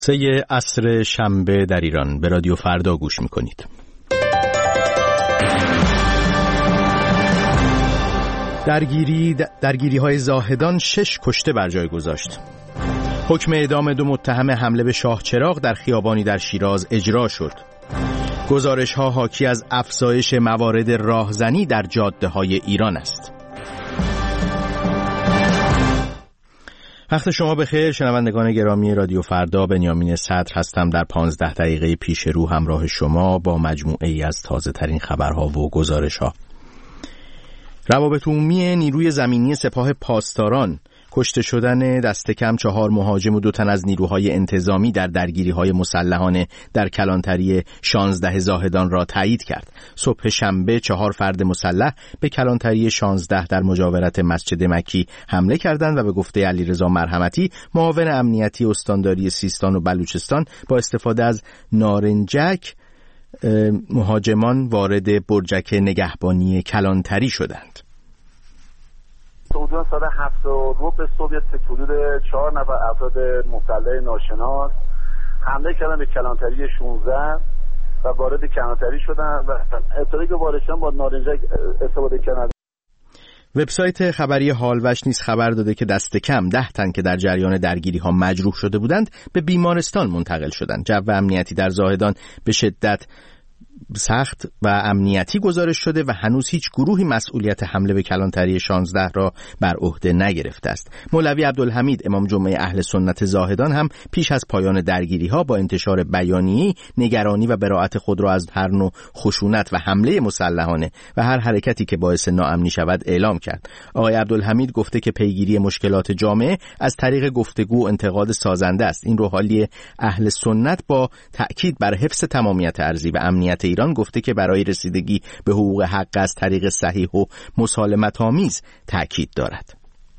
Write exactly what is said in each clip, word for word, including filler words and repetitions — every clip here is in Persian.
سه عصر شنبه در ایران به رادیو فردا گوش میکنید. درگیری درگیری های زاهدان شش کشته بر جای گذاشت. حکم اعدام دو متهم حمله به شاهچراغ در خیابانی در شیراز اجرا شد. گزارش ها حاکی از افزایش موارد راهزنی در جاده های ایران است. وقت شما بخیر شنوندگان گرامی رادیو فردا، بنیامین صدر هستم. در پانزده دقیقه پیش رو همراه شما با مجموعه ای از تازه ترین خبرها و گزارش ها. روابط عمومی نیروی زمینی سپاه پاسداران کشته شدن دست کم چهار مهاجم و دو تن از نیروهای انتظامی در درگیری‌های مسلحانه در کلانتری شانزده زاهدان را تایید کرد. صبح شنبه چهار فرد مسلح به کلانتری شانزده در مجاورت مسجد مکی حمله کردند و به گفته علیرضا مرحمتی، معاون امنیتی استانداری سیستان و بلوچستان، با استفاده از نارنجک مهاجمان وارد برجک نگهبانی کلانتری شدند. حدود ساعت هفت و ربع به صبح حدود چهار نفر افراد مسلح ناشناس حمله کردن به کلانتری شانزده و وارد کلانتری شدن و ابتدایی که وارد شدن با نارنجک استفاده کردن. وبسایت خبری حالوش نیز خبر داده که دست کم ده تن که در جریان درگیری ها مجروح شده بودند به بیمارستان منتقل شدند. جو امنیتی در زاهدان به شدت سخت و امنیتی گزارش شده و هنوز هیچ گروهی مسئولیت حمله به کلانتری شانزده را بر عهده نگرفته است. مولوی عبدالحمید امام جمعه اهل سنت زاهدان هم پیش از پایان درگیری ها با انتشار بیانیه‌ای نگرانی و براءت خود را از هر نوع خشونت و حمله مسلحانه و هر حرکتی که باعث ناامنی شود اعلام کرد. آقای عبدالحمید گفته که پیگیری مشکلات جامعه از طریق گفتگو و انتقاد سازنده است. این روحانی اهل سنت با تأکید بر حفظ تمامیت ارضی و امنیت ایران گفته که برای رسیدگی به حقوق حق از طریق صحیح و مسالمت آمیز تأکید دارد.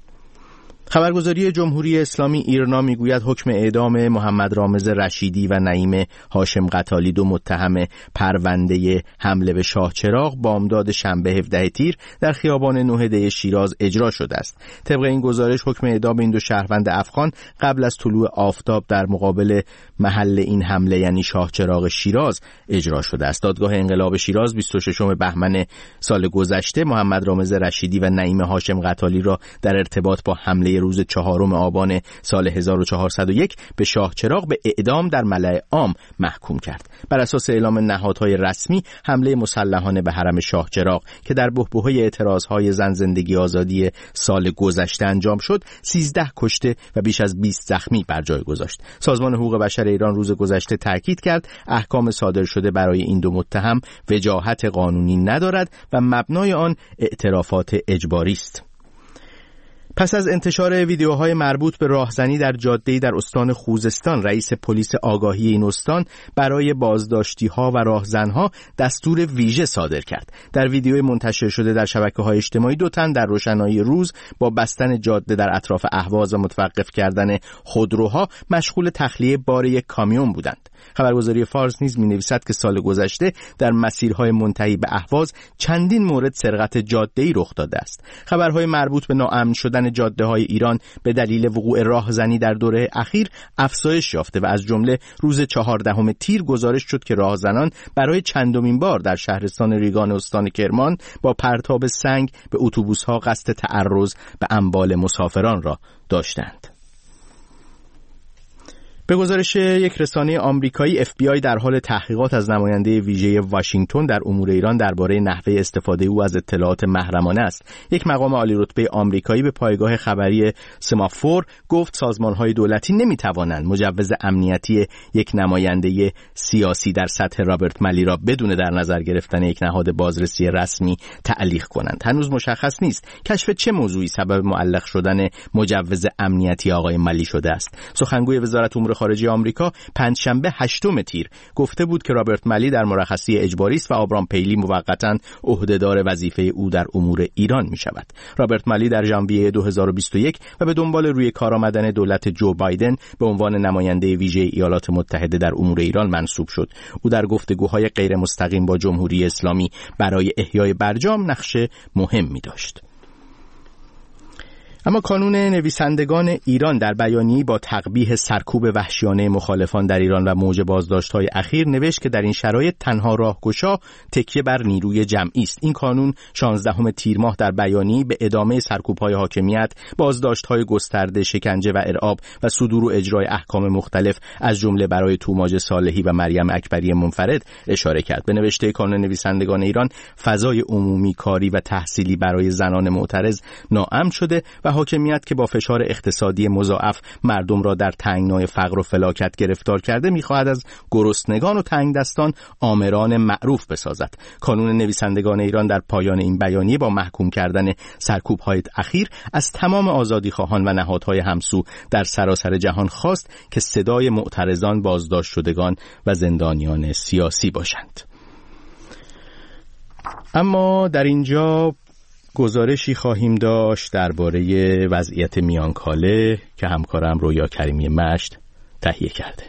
خبرگزاری جمهوری اسلامی ایرنا میگوید حکم اعدام محمد رامز رشیدی و نعیم هاشم قتالی، دو متهم پرونده حمله به شاهچراغ، بامداد شنبه هفدهم تیر در خیابان نه دی شیراز اجرا شده است. طبق این گزارش حکم اعدام این دو شهروند افغان قبل از طلوع آفتاب در مقابل محل این حمله یعنی شاهچراغ شیراز اجرا شده است. دادگاه انقلاب شیراز بیست و ششم بهمن سال گذشته محمد رامز رشیدی و نعیم هاشم قتالی را در ارتباط با حمله روز چهارم آبان سال هزار و چهارصد و یک به شاهچراغ به اعدام در ملأ عام محکوم کرد. بر اساس اعلام نهادهای رسمی، حمله مسلحانه به حرم شاهچراغ که در بحبوحه اعتراضهای زن زندگی آزادی سال گذشته انجام شد، سیزده کشته و بیش از بیست زخمی بر جای گذاشت. سازمان حقوق بشر ایران روز گذشته تاکید کرد احکام صادر شده برای این دو متهم وجاهت قانونی ندارد و مبنای آن اعترافات اجباری است. پس از انتشار ویدیوهای مربوط به راهزنی در جاده‌ای در استان خوزستان، رئیس پلیس آگاهی این استان برای بازداشتی‌ها و راهزن‌ها دستور ویژه صادر کرد. در ویدیوی منتشر شده در شبکه‌های اجتماعی، دو تن در روشنایی روز با بستن جاده در اطراف اهواز و متوقف کردن خودروها مشغول تخلیه بار یک کامیون بودند. خبرگزاری فارس نیز می‌نویسد که سال گذشته در مسیرهای منتهی به اهواز چندین مورد سرقت جاده‌ای رخ داده است. خبرهای مربوط به ناامن شدن جاده‌های ایران به دلیل وقوع راهزنی در دوره اخیر افزایش یافته و از جمله روز چهاردهم تیر گزارش شد که راهزنان برای چندمین بار در شهرستان ریگان استان کرمان با پرتاب سنگ به اتوبوس‌ها قصد تعرض به اموال مسافران را داشتند. به گزارش یک رسانه آمریکایی، اف بی آی در حال تحقیقات از نماینده ویژه واشنگتن در امور ایران درباره نحوه استفاده او از اطلاعات محرمانه است. یک مقام عالی رتبه آمریکایی به پایگاه خبری سمافور گفت سازمان‌های دولتی نمی‌توانند مجوز امنیتی یک نماینده سیاسی در سطح رابرت ملی را بدون در نظر گرفتن یک نهاد بازرسی رسمی تعلیق کنند. هنوز مشخص نیست کشف چه موضوعی سبب معلق شدن مجوز امنیتی آقای ملی شده است. سخنگوی وزارت امور خارجه آمریکا پنجشنبه هشتم تیر گفته بود که رابرت ملی در مرخصی اجباری است و آبرام پیلی موقتاً عهدهدار وظیفه او در امور ایران می شود. رابرت ملی در ژانویه دو هزار و بیست و یک و به دنبال روی کار آمدن دولت جو بایدن به عنوان نماینده ویژه ایالات متحده در امور ایران منصوب شد. او در گفتگوهای غیر مستقیم با جمهوری اسلامی برای احیای برجام نقش مهمی داشت. اما کانون نویسندگان ایران در بیانیه‌ای با تقبیح سرکوب وحشیانه مخالفان در ایران و موج بازداشت‌های اخیر نوشت که در این شرایط تنها راهگشا تکیه بر نیروی جمعی است. این کانون شانزدهم تیر ماه در بیانیه‌ای به ادامه سرکوب‌های حاکمیت، بازداشت‌های گسترده، شکنجه و ارعاب و صدور و اجرای احکام مختلف از جمله برای توماج صالحی و مریم اکبری منفرد اشاره کرد. به نوشته کانون نویسندگان ایران، فضای عمومی، کاری و تحصیلی برای زنان معترض ناامن شده و حاکمیت که با فشار اقتصادی مضاعف مردم را در تنگنای فقر و فلاکت گرفتار کرده می‌خواهد از گرسنگان و تنگدستان آمران معروف بسازد. کانون نویسندگان ایران در پایان این بیانیه با محکوم کردن سرکوب‌های اخیر از تمام آزادیخواهان و نهادهای همسو در سراسر جهان خواست که صدای معترضان، بازداشت شدگان و زندانیان سیاسی باشند. اما در اینجا گزارشی خواهیم داشت درباره وضعیت میانکاله که همکارم رویا کریمی مشت تهیه کرده.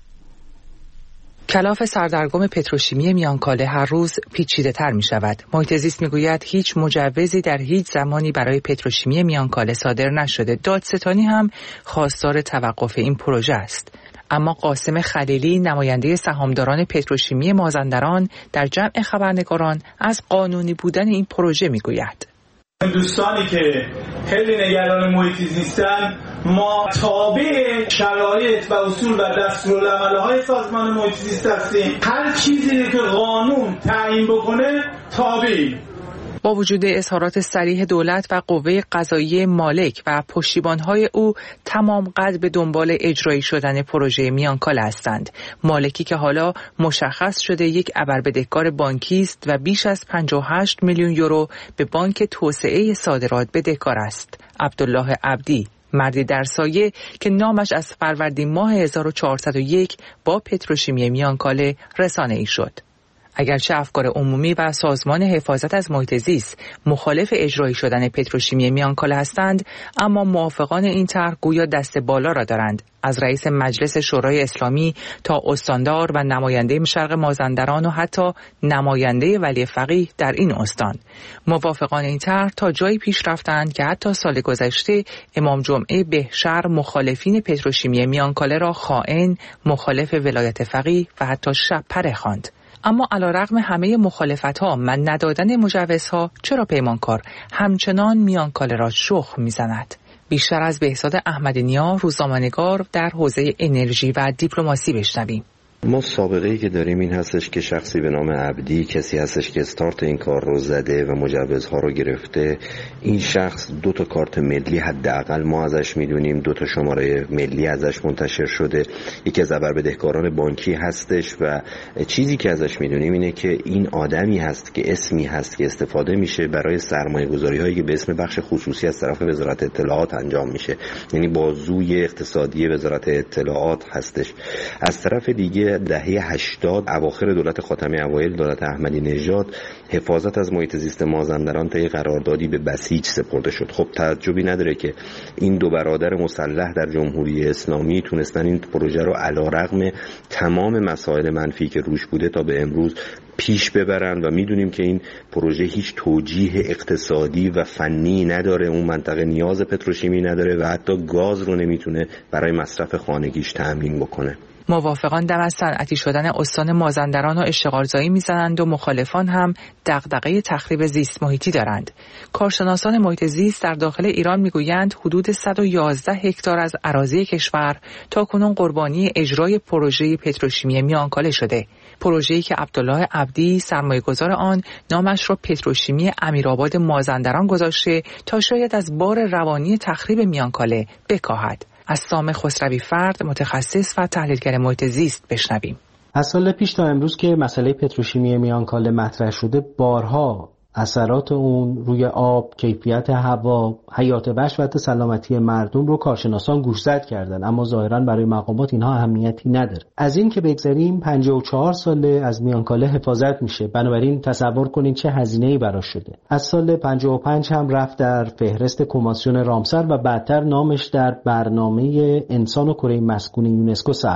کلاف سردرگم پتروشیمی میانکاله هر روز پیچیده تر می شود. محیط زیست می گوید هیچ مجوزی در هیچ زمانی برای پتروشیمی میانکاله صادر نشده. دادستانی هم خواستار توقف این پروژه است. اما قاسم خلیلی، نماینده سهامداران پتروشیمی مازندران، در جمع خبرنگاران از قانونی بودن این پروژه میگوید. دوستانی که خیلی نگران محیط زیستن، ما تابع شرایط و اصول و دستورالعمل‌های سازمان محیط زیست هستیم. هر چیزی که قانون تعیین بکنه تابعیم. با وجود اظهارات صریح دولت و قوه قضاییه مالک و پشتیبان‌های او، تمام قد به دنبال اجرایی شدن پروژه میانکاله هستند. مالکی که حالا مشخص شده یک ابربدهکار بانکی است و بیش از پنجاه و هشت میلیون یورو به بانک توسعه صادرات بدهکار است. عبدالله عبدی، مردی در سایه که نامش از فروردین ماه هزار و چهارصد و یک با پتروشیمی میانکاله رسانه‌ای شد. اگرچه افکار عمومی و سازمان حفاظت از محیط زیست مخالف اجرایی شدن پتروشیمی میانکاله هستند، اما موافقان این طرح گویا دست بالا را دارند. از رئیس مجلس شورای اسلامی تا استاندار و نماینده شرق مازندران و حتی نماینده ولی فقیه در این استان، موافقان این طرح تا جایی پیش رفتند که حتی سال گذشته امام جمعه بهشهر مخالفین پتروشیمی میانکاله را خائن، مخالف ولایت فقیه و حتی شب‌پره خواند. اما علیرغم همه مخالفت‌ها و ندادن مجوزها، چرا پیمانکار همچنان میانکاله را شخم می‌زند؟ بیشتر از بهزاد احمدی نیا، روزنامه‌نگار در حوزه انرژی و دیپلماسی بشنویم. ما سابقه‌ای که داریم این هستش که شخصی به نام عبدی، کسی هستش که استارت این کار رو زده و مجوزها رو گرفته. این شخص دو تا کارت ملی حداقل ما ازش میدونیم، دو تا شماره ملی ازش منتشر شده، یکی از ابربدهکاران بانکی هستش و چیزی که ازش میدونیم اینه که این آدمی هست که اسمی هست که استفاده میشه برای سرمایه‌گذاری هایی که به اسم بخش خصوصی از طرف وزارت اطلاعات انجام میشه، یعنی بازوی اقتصادی وزارت اطلاعات هستش. از طرف دیگه دهه هشتاد اواخر دولت خاتمی، اوایل دولت احمدی نژاد، حفاظت از محیط زیست مازندران طی قراردادی به بسیج سپرده شد. خب تعجبی نداره که این دو برادر مسلح در جمهوری اسلامی تونستن این پروژه رو علیرغم تمام مسائل منفی که روش بوده تا به امروز پیش ببرن و میدونیم که این پروژه هیچ توجیه اقتصادی و فنی نداره، اون منطقه نیاز پتروشیمی نداره و حتی گاز رو نمیتونه برای مصرف خانگیش تأمین بکنه. موافقان دم از صنعتی شدن استان مازندران و اشتغالزایی میزنند و مخالفان هم دغدغه تخریب زیست محیطی دارند. کارشناسان محیط زیست در داخل ایران میگویند حدود صد و یازده هکتار از اراضی کشور تاکنون قربانی اجرای پروژه پتروشیمی میانکاله شده. پروژه‌ای که عبدالله عبدی، سرمایه‌گذار آن، نامش را پتروشیمی امیرآباد مازندران گذاشته تا شاید از بار روانی تخریب میانکاله بکاهد. از سام خسروی فرد، متخصص و تحلیلگر محیط زیست بشنویم. از سال پیش تا امروز که مسئله پتروشیمی میانکاله مطرح شده، بارها اثرات اون روی آب، کیفیت هوا، حیات وحش و حتی سلامتی مردم رو کارشناسان گوشزد کردن، اما ظاهرا برای مقامات اینها اهمیتی نداره. از این که بگذریم، پنجاه و چهار ساله از میانکاله حفاظت میشه، بنابراین تصور کنید چه هزینه‌ای براش شده. از سال پنجاه و پنج هم رفت در فهرست کنوانسیون رامسر و بعدتر نامش در برنامه انسان و کره مسکون یونسکو ثبت شد.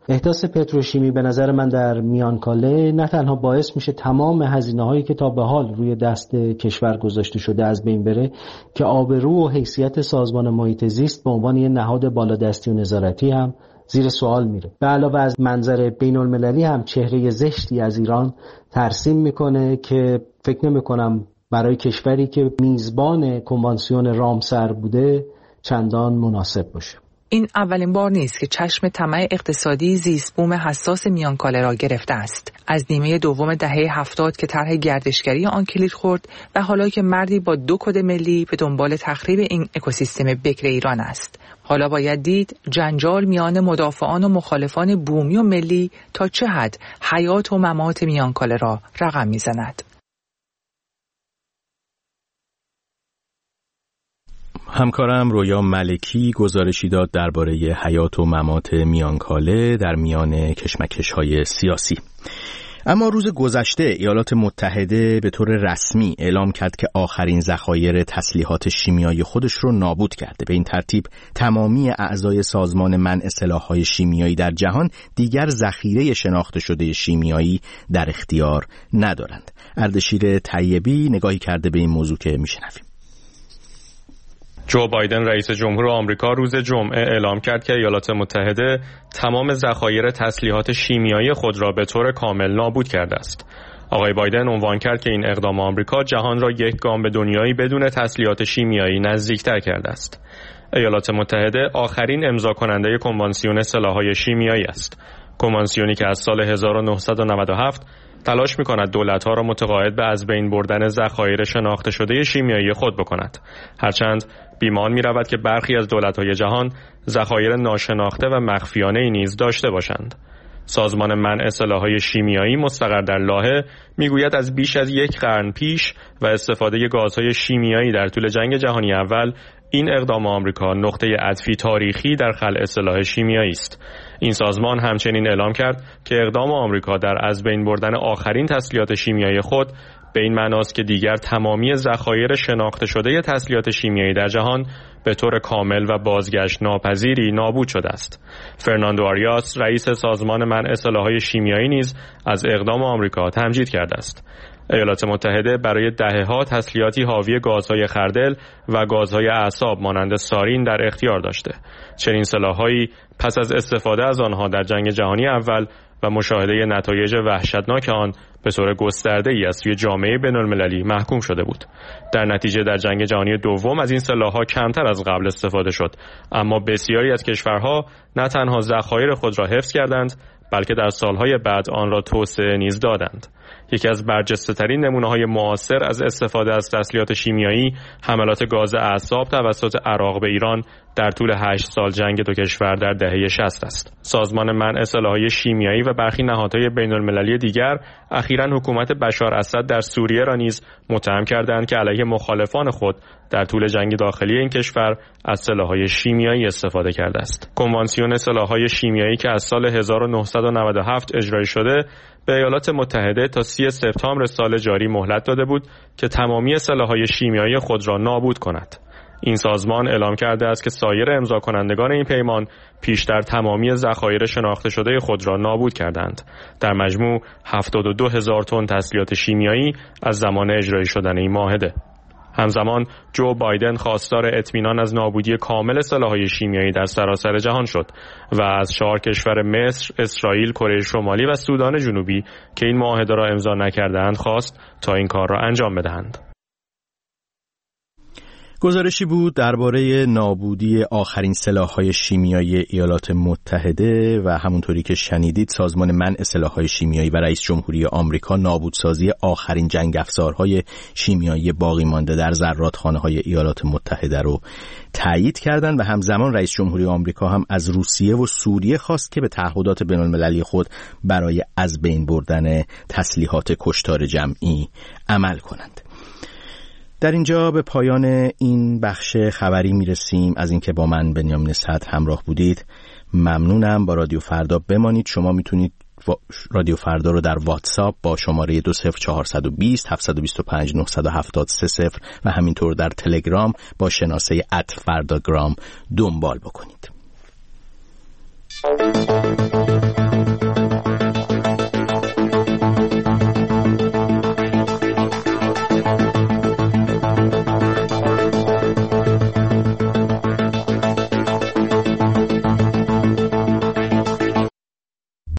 احداث پتروشیمی به نظر من در میانکاله نه تنها باعث میشه تمام هزینه‌هایی که تا به حال روی دست کشور گذاشته شده از بین بره که آبرو و حیثیت سازمان محیط زیست به عنوان یه نهاد بالادستی و نظارتی هم زیر سوال میره. به علاوه از منظر بین المللی هم چهره زشتی از ایران ترسیم میکنه که فکر نمیکنم برای کشوری که میزبان کنوانسیون رامسر بوده چندان مناسب باشه. این اولین بار نیست که چشم طمع اقتصادی زیست بوم حساس میانکاله را گرفته است. از نیمه دوم دهه هفتاد که طرح گردشگری آن کلید خورد و حالا که مردی با دو کد ملی به دنبال تخریب این اکوسیستم بکر ایران است. حالا باید دید جنجال میان مدافعان و مخالفان بومی و ملی تا چه حد حیات و ممات میانکاله را رقم میزند. همکارم رویا ملکی گزارشی داد درباره حیات و ممات میانکاله در میان کشمکش‌های سیاسی. اما روز گذشته ایالات متحده به طور رسمی اعلام کرد که آخرین ذخایر تسلیحات شیمیایی خودش رو نابود کرده. به این ترتیب تمامی اعضای سازمان منع سلاح‌های شیمیایی در جهان دیگر ذخیره شناخته شده شیمیایی در اختیار ندارند. اردشیر طیبی نگاهی کرده به این موضوع که میشنویم. جو بایدن رئیس جمهور آمریکا روز جمعه اعلام کرد که ایالات متحده تمام ذخایر تسلیحات شیمیایی خود را به طور کامل نابود کرده است. آقای بایدن عنوان کرد که این اقدام آمریکا جهان را یک گام به دنیایی بدون تسلیحات شیمیایی نزدیکتر کرده است. ایالات متحده آخرین امضا کننده کنوانسیون سلاح‌های شیمیایی است. کنوانسیونی که از سال هزار و نهصد و نود و هفت تلاش می‌کند دولت‌ها را متقاعد به از بین بردن ذخایر شناخته شده شیمیایی خود بکند. هرچند بیمان می‌رود که برخی از دولت‌های جهان ذخایر ناشناخته و مخفیانه‌ای نیز داشته باشند. سازمان منع سلاح‌های شیمیایی مستقر در لاهه میگوید از بیش از یک قرن پیش و استفاده گازهای شیمیایی در طول جنگ جهانی اول این اقدام آمریکا نقطه عطفی تاریخی در خلع سلاح شیمیایی است. این سازمان همچنین اعلام کرد که اقدام آمریکا در از بین بردن آخرین تسلیحات شیمیایی خود به این معناست که دیگر تمامی ذخایر شناخته شده تسلیحات شیمیایی در جهان به طور کامل و بازگشت ناپذیری نابود شده است. فرناندو آریاس رئیس سازمان منع سلاح‌های شیمیایی نیز از اقدام آمریکا تمجید کرده است. ایالات متحده برای دهه‌ها تسلیحاتی حاوی گازهای خردل و گازهای اعصاب مانند سارین در اختیار داشته. چنین سلاح‌هایی پس از استفاده از آنها در جنگ جهانی اول و مشاهده نتایج وحشتناک آن به طور گسترده‌ای از سوی جامعه بین‌المللی محکوم شده بود. در نتیجه در جنگ جهانی دوم از این سلاح‌ها کمتر از قبل استفاده شد، اما بسیاری از کشورها نه تنها ذخایر خود را حفظ کردند بلکه در سالهای بعد آن را توسعه نیز دادند. یکی از برجسته‌ترین نمونه‌های معاصر از استفاده از تسلیحات شیمیایی حملات گاز اعصاب توسط عراق به ایران در طول هشت سال جنگ دو کشور در دهه شصت است. سازمان منع سلاح‌های شیمیایی و برخی نهادهای بین‌المللی دیگر اخیراً حکومت بشار اسد در سوریه را نیز متهم کردند که علیه مخالفان خود در طول جنگ داخلی این کشور از سلاح‌های شیمیایی استفاده کرده است. کنوانسیون سلاح‌های شیمیایی که از سال هزار و نهصد و نود و هفت اجرایی شده به ایالات متحده تا سی سپتامبر سال جاری مهلت داده بود که تمامی سلاح‌های شیمیایی خود را نابود کند. این سازمان اعلام کرده است که سایر امضا کنندگان این پیمان پیشتر تمامی ذخایر شناخته شده خود را نابود کردند. در مجموع هفتاد و دو هزار تن تسلیحات شیمیایی از زمان اجرایی شدن این معاهده. همزمان جو بایدن خواستار اطمینان از نابودی کامل سلاح‌های شیمیایی در سراسر جهان شد و از چهار کشور مصر، اسرائیل، کره شمالی و سودان جنوبی که این معاهده را امضا نکرده‌اند خواست تا این کار را انجام بدهند. گزارشی بود درباره نابودی آخرین سلاح‌های شیمیایی ایالات متحده و همونطوری که شنیدید سازمان منع سلاح‌های شیمیایی و رئیس جمهوری آمریکا نابودسازی آخرین جنگ افزارهای شیمیایی باقی مانده در زرادخانه‌های ایالات متحده رو تایید کردند و همزمان رئیس جمهوری آمریکا هم از روسیه و سوریه خواست که به تعهدات بین‌المللی خود برای از بین بردن تسلیحات کشتار جمعی عمل کنند. در اینجا به پایان این بخش خبری میرسیم. از اینکه با من بنیامین صدر همراه بودید ممنونم. با رادیو فردا بمانید. شما میتونید رادیو فردا رو در واتساپ با شماره دو صفر چهار دو صفر هفت دو پنج نه هفت سه صفر و همینطور در تلگرام با شناسه ات فرداگرام دنبال بکنید.